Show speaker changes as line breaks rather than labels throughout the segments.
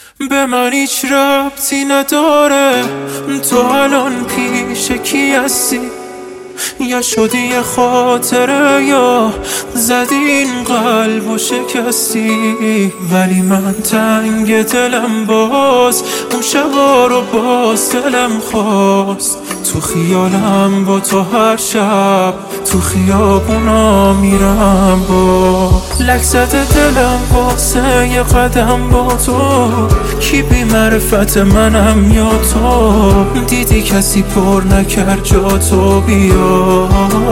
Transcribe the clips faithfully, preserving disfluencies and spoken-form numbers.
به من هیچ ربطی نداره تو الان پیش کی هستی، یا شدی یه خاطره یا زدی این قلب و شکستی. ولی من تنگ دلم باز اون شبا رو باز دلم خواست. تو خیالم با تو هر شب تو خیابونا میرم با لک زده دلم واسه یه قدم با تو. کی بی معرفت منم یا تو، دیدی کسی پر نکرد جا تو بیا.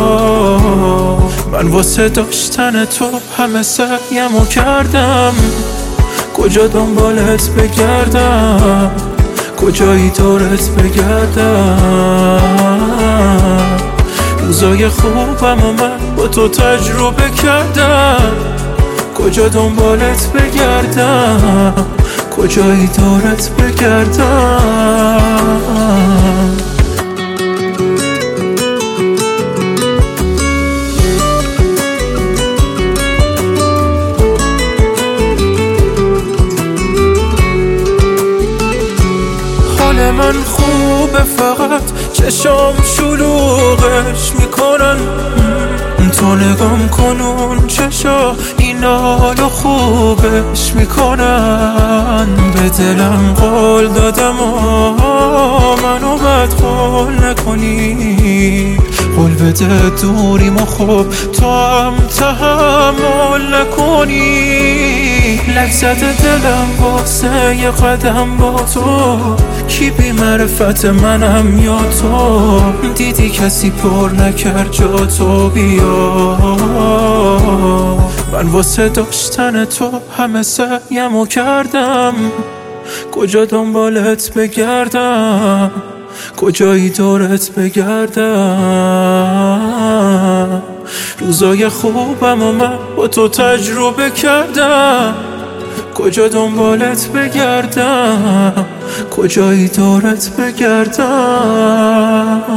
من واسه داشتن تو همه سعیمو کردم، کجا دنبالت بگردم کجایی دورت بگردم. روزای خوبم و من با تو تجربه کردم، کجا دنبالت بگردم کجایی دورت بگردم. حال من خوبه فقط چشام شلوغش میکنن. تو نگام کن اون چشا این حالو خوبش میکنن. به دلم قول دادم و منو بدخول نکنی. قول بده دوریم و خوب تو هم تحمل نکنی. لک زده دلم واسه یه قدم با تو. کی بی معرفت منم یا تو، دیدی کسی پر نکرد جا تو بیا. من واسه داشتن تو همه سعیمو کردم، کجا دنبالت بگردم کجایی دورت بگردم. روزای خوبم و من با تو تجربه کردم، کجا دنبالت بگردم کجایی دورت بگردم.